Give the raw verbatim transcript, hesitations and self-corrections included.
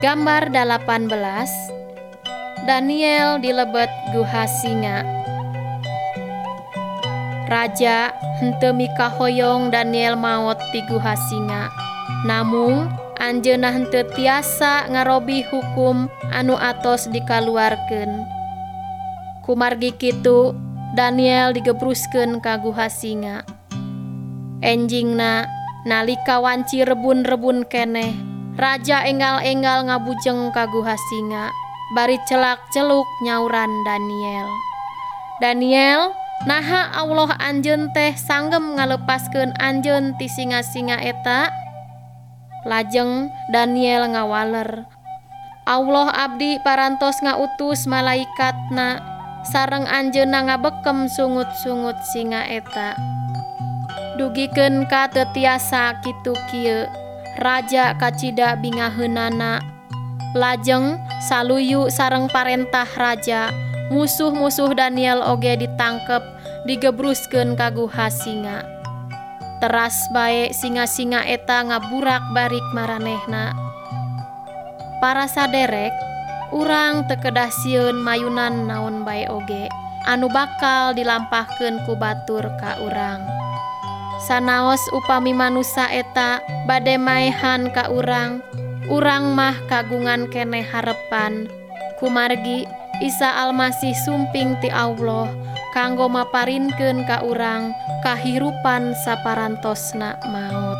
Gambar delapan belas. Daniel dilebet guha singa. Raja henteu mikahoyong Daniel maot ti guha singa. Namung anjeunna henteu tiasa ngarobi hukum anu atos dikaluarkeun. Kumargi kitu Daniel digebruskeun ka guha singa. Enjingna nalika wanci rebun-rebun keneh, raja enggal-enggal ngabujeng ka guha singa. Bari celak-celuk nyauran Daniel. Daniel, naha Allah anjeun teh sanggem ngalepaskeun anjeun ti singa-singa eta? Lajeng Daniel ngawaler, Allah abdi parantos ngautus malaikatna sareng anjeunna ngabekem sungut-sungut singa eta. Dugikeun ka teu tiasa kitu kieu, raja kacida bingaheunana. Lajeng saluyu sareng parentah raja, musuh-musuh Daniel oge ditangkep, digebruskeun ka guha singa. Teras bae singa-singa eta ngaburak barik maranehna. Para saderek, urang teu kedah sieun mayunan naon bae oge anu bakal dilampahkeun ku batur ka urang. Sanaos upami manusa eta bade maehan ka urang, urang mah kagungan keneh harepan. Kumargi Isa Almasih sumping ti Allah kanggo maparinkeun ka urang kahirupan saparantosna maot.